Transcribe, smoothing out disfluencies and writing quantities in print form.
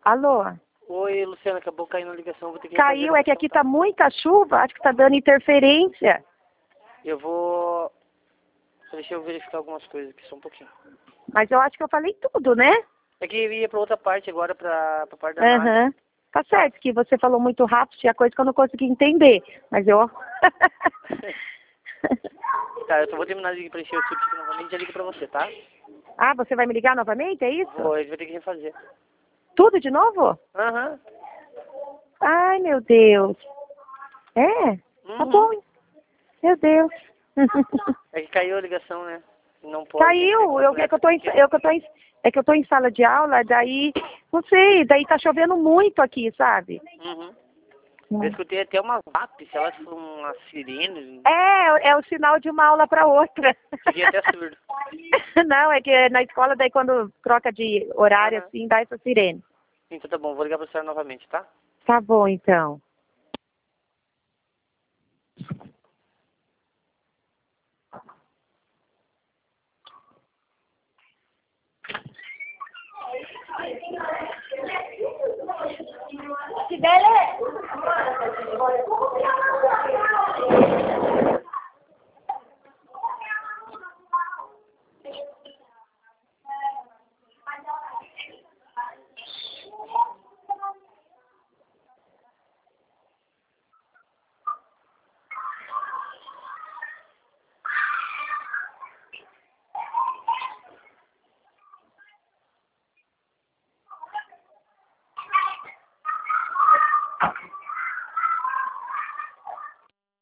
Alô? Oi, Luciana, acabou caindo a ligação, vou ter que Caiu, refazer a é que aqui ligação, tá muita chuva, acho que tá dando interferência. Eu vou... Deixa eu verificar algumas coisas aqui, só um pouquinho. Mas eu acho que eu falei tudo, né? É que eu ia pra outra parte agora, pra parte da análise. Aham. Tá certo que você falou muito rápido, tinha coisa que eu não consegui entender. Mas eu... Tá, eu só vou terminar de preencher o título novamente e já ligo pra você, tá? Ah, você vai me ligar novamente, é isso? Vou, a gente vai ter que refazer. Tudo de novo? Aham. Ai, meu Deus. É? Tá Uhum. bom. Meu Deus. É que caiu a ligação, né? Não pode. Caiu, é que eu tô em sala de aula, daí, não sei, daí tá chovendo muito aqui, sabe? Uhum. Eu escutei até uma VAP, sei lá se foi uma sirene. É o sinal de uma aula para outra. Fiquei até surdo. Não, é que na escola, daí quando troca de horário, assim, dá essa sirene. Então tá bom, vou ligar pra senhora novamente, tá? Tá bom, então. Que beleza!